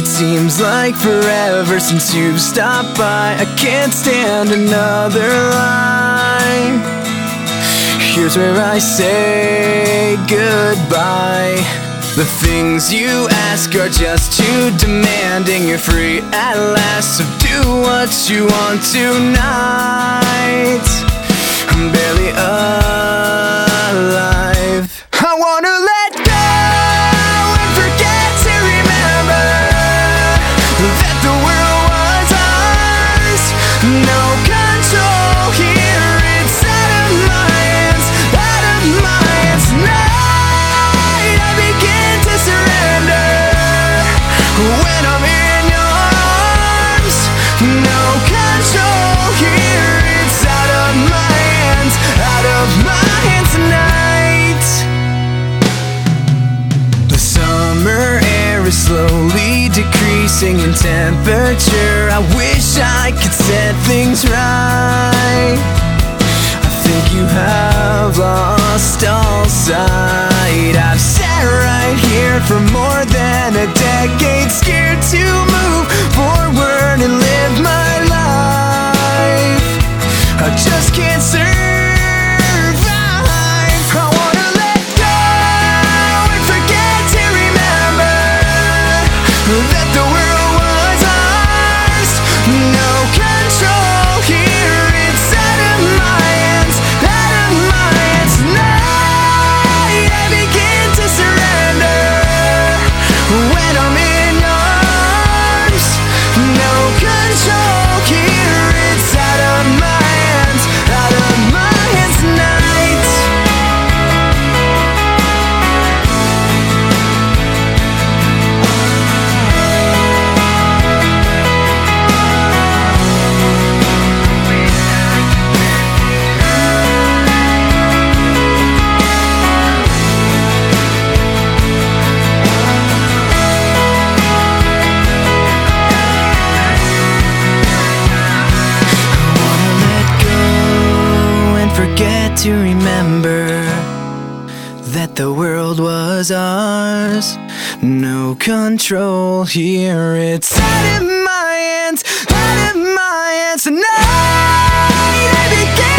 It seems like forever since you've stopped by. I can't stand another lie. Here's where I say goodbye. The things you ask are just too demanding. You're free at last, so do what you want tonight. I'm barely alive. I wanna let go and forget to remember that the world was ours. No control here, it's out of my hands, out of my hands. Tonight I begin to surrender when I'm in your arms. No control here, it's out of my hands, out of my hands tonight. The summer air is slowly decreasing in temperature. I wish I could set things right. I think you have lost all sight. I've sat right here for more than a decade, scared to move forward and live my life. I just can't survive. I wanna let go and forget to remember that the world was ours. No control here, it's out of my hands, out of my hands. Tonight I begin to surrender when I'm in your arms. No control here, it's out of my hands, out of my hands tonight. Forget to remember that the world was ours. No control here, it's out of my hands, out of my hands. Tonight I begin